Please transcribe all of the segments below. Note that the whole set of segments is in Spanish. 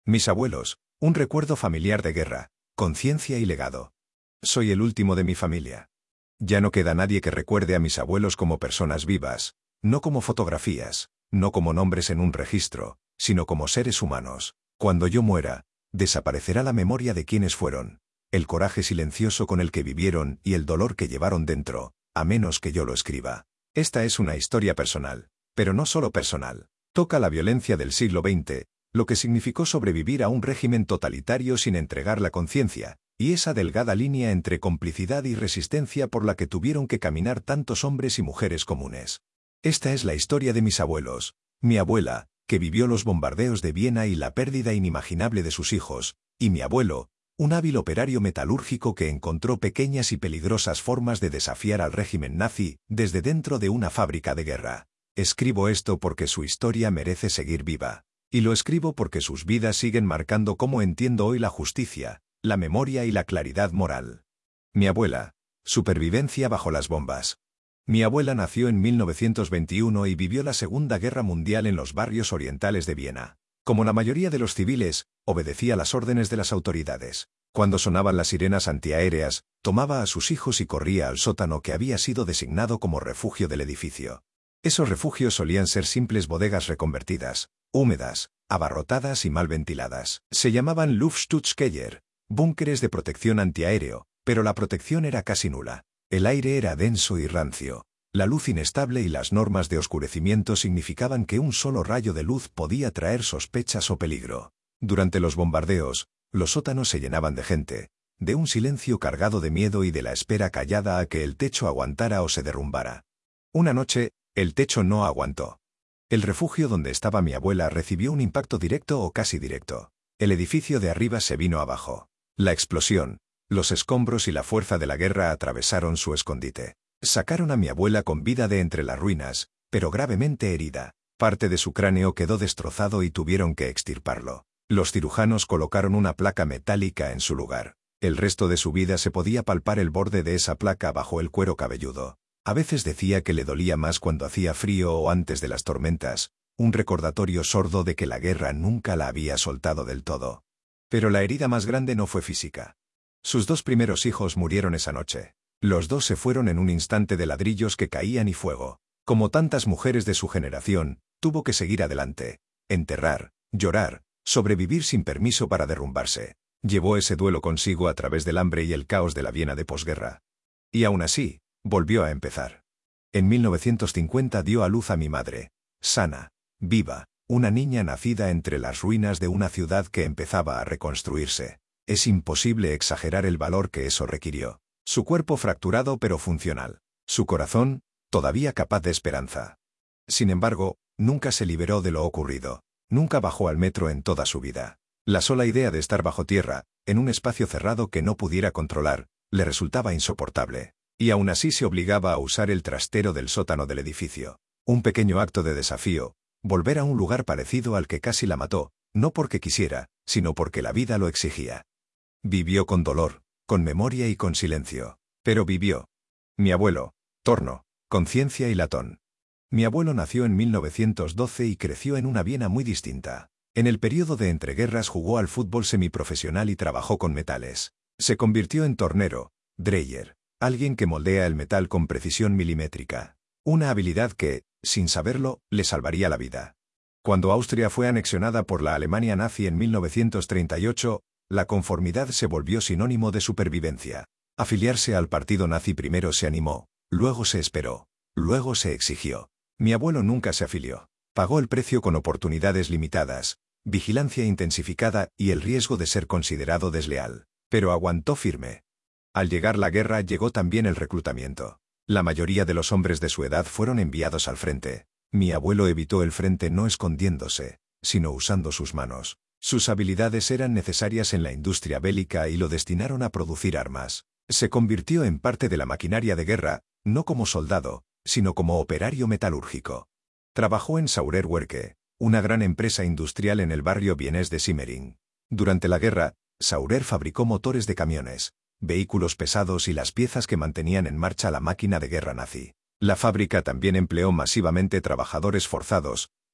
Mis abuelos, un recuerdo familiar de guerra, conciencia y legado. Soy el último de mi familia. Ya no queda nadie que recuerde a mis abuelos como personas vivas, no como fotografías, no como nombres en un registro, sino como seres humanos. Cuando yo muera, desaparecerá la memoria de quienes fueron, el coraje silencioso con el que vivieron y el dolor que llevaron dentro, a menos que yo lo escriba. Esta es una historia personal, pero no solo personal. Toca la violencia del siglo XX, lo que significó sobrevivir a un régimen totalitario sin entregar la conciencia, y esa delgada línea entre complicidad y resistencia por la que tuvieron que caminar tantos hombres y mujeres comunes. Esta es la historia de mis abuelos. Mi abuela, que vivió los bombardeos de Viena y la pérdida inimaginable de sus hijos, y mi abuelo, un hábil operario metalúrgico que encontró pequeñas y peligrosas formas de desafiar al régimen nazi desde dentro de una fábrica de guerra. Escribo esto porque su historia merece seguir viva. Y lo escribo porque sus vidas siguen marcando cómo entiendo hoy la justicia, la memoria y la claridad moral. Mi abuela. Supervivencia bajo las bombas. Mi abuela nació en 1921 y vivió la Segunda Guerra Mundial en los barrios orientales de Viena. Como la mayoría de los civiles, obedecía las órdenes de las autoridades. Cuando sonaban las sirenas antiaéreas, tomaba a sus hijos y corría al sótano que había sido designado como refugio del edificio. Esos refugios solían ser simples bodegas reconvertidas, húmedas, abarrotadas y mal ventiladas. Se llamaban Luftschutzkeller, búnkeres de protección antiaéreo, pero la protección era casi nula. El aire era denso y rancio. La luz inestable y las normas de oscurecimiento significaban que un solo rayo de luz podía traer sospechas o peligro. Durante los bombardeos, los sótanos se llenaban de gente, de un silencio cargado de miedo y de la espera callada a que el techo aguantara o se derrumbara. Una noche, el techo no aguantó. El refugio donde estaba mi abuela recibió un impacto directo o casi directo. El edificio de arriba se vino abajo. La explosión, los escombros y la fuerza de la guerra atravesaron su escondite. Sacaron a mi abuela con vida de entre las ruinas, pero gravemente herida. Parte de su cráneo quedó destrozado y tuvieron que extirparlo. Los cirujanos colocaron una placa metálica en su lugar. El resto de su vida se podía palpar el borde de esa placa bajo el cuero cabelludo. A veces decía que le dolía más cuando hacía frío o antes de las tormentas, un recordatorio sordo de que la guerra nunca la había soltado del todo. Pero la herida más grande no fue física. Sus dos primeros hijos murieron esa noche. Los dos se fueron en un instante de ladrillos que caían y fuego. Como tantas mujeres de su generación, tuvo que seguir adelante, enterrar, llorar, sobrevivir sin permiso para derrumbarse. Llevó ese duelo consigo a través del hambre y el caos de la Viena de posguerra. Y aún así, volvió a empezar. En 1950 dio a luz a mi madre, sana, viva, una niña nacida entre las ruinas de una ciudad que empezaba a reconstruirse. Es imposible exagerar el valor que eso requirió. Su cuerpo fracturado pero funcional. Su corazón, todavía capaz de esperanza. Sin embargo, nunca se liberó de lo ocurrido. Nunca bajó al metro en toda su vida. La sola idea de estar bajo tierra, en un espacio cerrado que no pudiera controlar, le resultaba insoportable. Y aún así se obligaba a usar el trastero del sótano del edificio. Un pequeño acto de desafío, volver a un lugar parecido al que casi la mató, no porque quisiera, sino porque la vida lo exigía. Vivió con dolor, con memoria y con silencio. Pero vivió. Mi abuelo, torno, conciencia y latón. Mi abuelo nació en 1912 y creció en una Viena muy distinta. En el período de entreguerras jugó al fútbol semiprofesional y trabajó con metales. Se convirtió en tornero, dreyer, alguien que moldea el metal con precisión milimétrica. Una habilidad que, sin saberlo, le salvaría la vida. Cuando Austria fue anexionada por la Alemania nazi en 1938, la conformidad se volvió sinónimo de supervivencia. Afiliarse al partido nazi primero se animó, luego se esperó, luego se exigió. Mi abuelo nunca se afilió. Pagó el precio con oportunidades limitadas, vigilancia intensificada y el riesgo de ser considerado desleal. Pero aguantó firme. Al llegar la guerra llegó también el reclutamiento. La mayoría de los hombres de su edad fueron enviados al frente. Mi abuelo evitó el frente no escondiéndose, sino usando sus manos. Sus habilidades eran necesarias en la industria bélica y lo destinaron a producir armas. Se convirtió en parte de la maquinaria de guerra, no como soldado, sino como operario metalúrgico. Trabajó en Saurer-Werke, una gran empresa industrial en el barrio vienés de Simmering. Durante la guerra, Saurer fabricó motores de camiones, vehículos pesados y las piezas que mantenían en marcha la máquina de guerra nazi. La fábrica también empleó masivamente trabajadores forzados,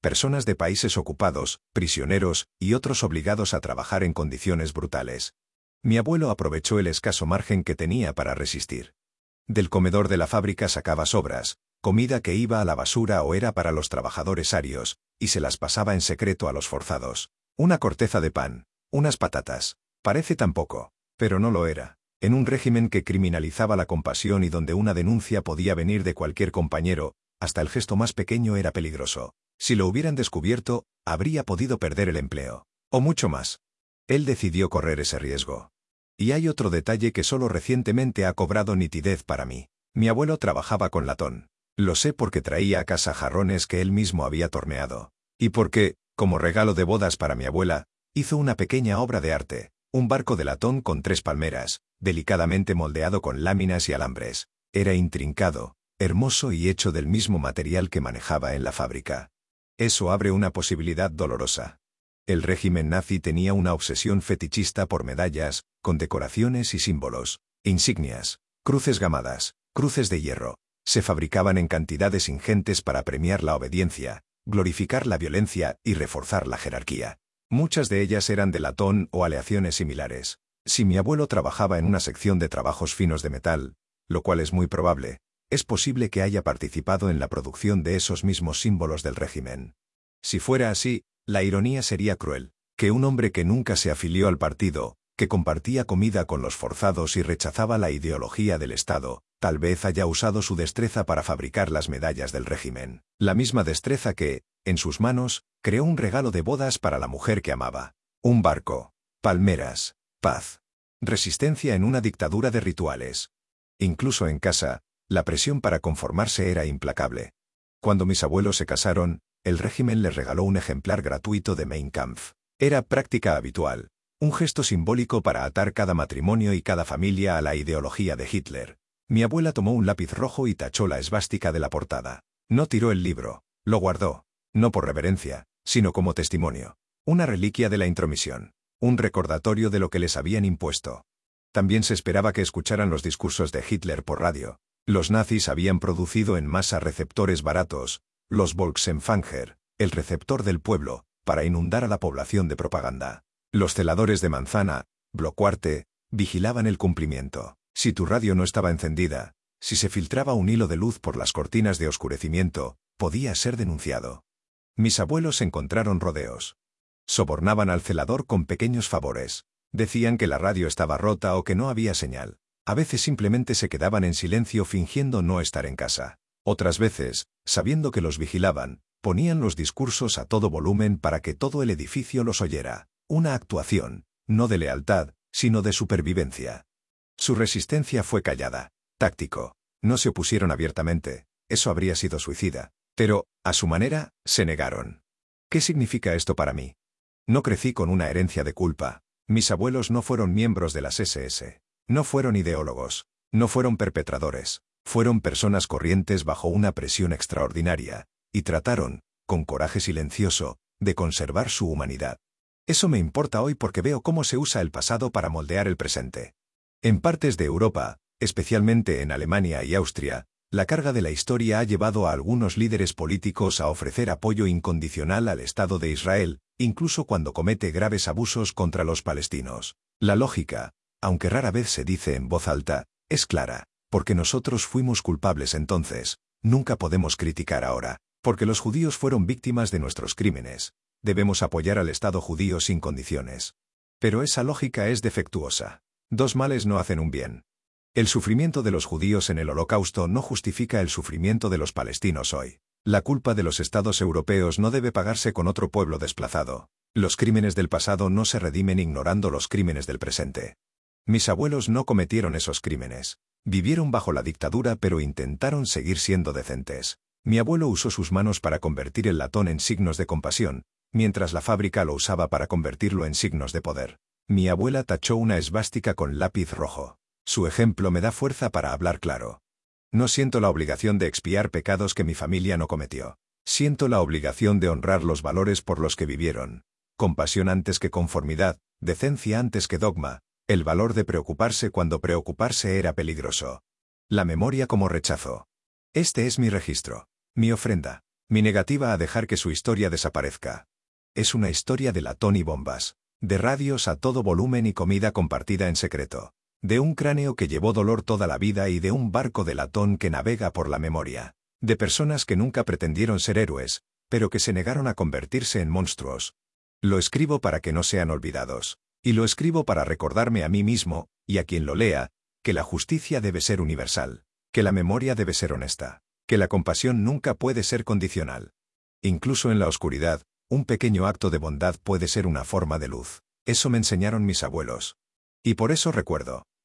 Personas de países ocupados, prisioneros y otros obligados a trabajar en condiciones brutales. Mi abuelo aprovechó el escaso margen que tenía para resistir. Del comedor de la fábrica sacaba sobras, comida que iba a la basura o era para los trabajadores arios, y se las pasaba en secreto a los forzados. Una corteza de pan, unas patatas. Parece tan poco, pero no lo era. En un régimen que criminalizaba la compasión y donde una denuncia podía venir de cualquier compañero, hasta el gesto más pequeño era peligroso. Si lo hubieran descubierto, habría podido perder el empleo. O mucho más. Él decidió correr ese riesgo. Y hay otro detalle que solo recientemente ha cobrado nitidez para mí. Mi abuelo trabajaba con latón. Lo sé porque traía a casa jarrones que él mismo había torneado. Y porque, como regalo de bodas para mi abuela, hizo una pequeña obra de arte, un barco de latón con 3 palmeras, delicadamente moldeado con láminas y alambres. Era intrincado, hermoso y hecho del mismo material que manejaba en la fábrica. Eso abre una posibilidad dolorosa. El régimen nazi tenía una obsesión fetichista por medallas, condecoraciones y símbolos, insignias, cruces gamadas, cruces de hierro. Se fabricaban en cantidades ingentes para premiar la obediencia, glorificar la violencia y reforzar la jerarquía. Muchas de ellas eran de latón o aleaciones similares. Si mi abuelo trabajaba en una sección de trabajos finos de metal, lo cual es muy probable, es posible que haya participado en la producción de esos mismos símbolos del régimen. Si fuera así, la ironía sería cruel, que un hombre que nunca se afilió al partido, que compartía comida con los forzados y rechazaba la ideología del Estado, tal vez haya usado su destreza para fabricar las medallas del régimen. La misma destreza que, en sus manos, creó un regalo de bodas para la mujer que amaba. Un barco, palmeras, paz. Resistencia en una dictadura de rituales. Incluso en casa, la presión para conformarse era implacable. Cuando mis abuelos se casaron, el régimen les regaló un ejemplar gratuito de Mein Kampf. Era práctica habitual, un gesto simbólico para atar cada matrimonio y cada familia a la ideología de Hitler. Mi abuela tomó un lápiz rojo y tachó la esvástica de la portada. No tiró el libro, lo guardó, no por reverencia, sino como testimonio. Una reliquia de la intromisión, un recordatorio de lo que les habían impuesto. También se esperaba que escucharan los discursos de Hitler por radio. Los nazis habían producido en masa receptores baratos, los Volksempfänger, el receptor del pueblo, para inundar a la población de propaganda. Los celadores de manzana, Bloquarte, vigilaban el cumplimiento. Si tu radio no estaba encendida, si se filtraba un hilo de luz por las cortinas de oscurecimiento, podía ser denunciado. Mis abuelos encontraron rodeos. Sobornaban al celador con pequeños favores. Decían que la radio estaba rota o que no había señal. A veces simplemente se quedaban en silencio fingiendo no estar en casa. Otras veces, sabiendo que los vigilaban, ponían los discursos a todo volumen para que todo el edificio los oyera. Una actuación, no de lealtad, sino de supervivencia. Su resistencia fue callada, táctico. No se opusieron abiertamente, eso habría sido suicida. Pero, a su manera, se negaron. ¿Qué significa esto para mí? No crecí con una herencia de culpa. Mis abuelos no fueron miembros de las SS. No fueron ideólogos. No fueron perpetradores. Fueron personas corrientes bajo una presión extraordinaria, y trataron, con coraje silencioso, de conservar su humanidad. Eso me importa hoy porque veo cómo se usa el pasado para moldear el presente. En partes de Europa, especialmente en Alemania y Austria, la carga de la historia ha llevado a algunos líderes políticos a ofrecer apoyo incondicional al Estado de Israel, incluso cuando comete graves abusos contra los palestinos. La lógica, aunque rara vez se dice en voz alta, es clara, porque nosotros fuimos culpables entonces, nunca podemos criticar ahora, porque los judíos fueron víctimas de nuestros crímenes. Debemos apoyar al Estado judío sin condiciones. Pero esa lógica es defectuosa. Dos males no hacen un bien. El sufrimiento de los judíos en el Holocausto no justifica el sufrimiento de los palestinos hoy. La culpa de los estados europeos no debe pagarse con otro pueblo desplazado. Los crímenes del pasado no se redimen ignorando los crímenes del presente. Mis abuelos no cometieron esos crímenes. Vivieron bajo la dictadura pero intentaron seguir siendo decentes. Mi abuelo usó sus manos para convertir el latón en signos de compasión, mientras la fábrica lo usaba para convertirlo en signos de poder. Mi abuela tachó una esvástica con lápiz rojo. Su ejemplo me da fuerza para hablar claro. No siento la obligación de expiar pecados que mi familia no cometió. Siento la obligación de honrar los valores por los que vivieron. Compasión antes que conformidad, decencia antes que dogma, el valor de preocuparse cuando preocuparse era peligroso. La memoria como rechazo. Este es mi registro, mi ofrenda. Mi negativa a dejar que su historia desaparezca. Es una historia de latón y bombas, de radios a todo volumen y comida compartida en secreto, de un cráneo que llevó dolor toda la vida y de un barco de latón que navega por la memoria, de personas que nunca pretendieron ser héroes, pero que se negaron a convertirse en monstruos. Lo escribo para que no sean olvidados, y lo escribo para recordarme a mí mismo, y a quien lo lea, que la justicia debe ser universal, que la memoria debe ser honesta, que la compasión nunca puede ser condicional. Incluso en la oscuridad, un pequeño acto de bondad puede ser una forma de luz. Eso me enseñaron mis abuelos. Y por eso recuerdo,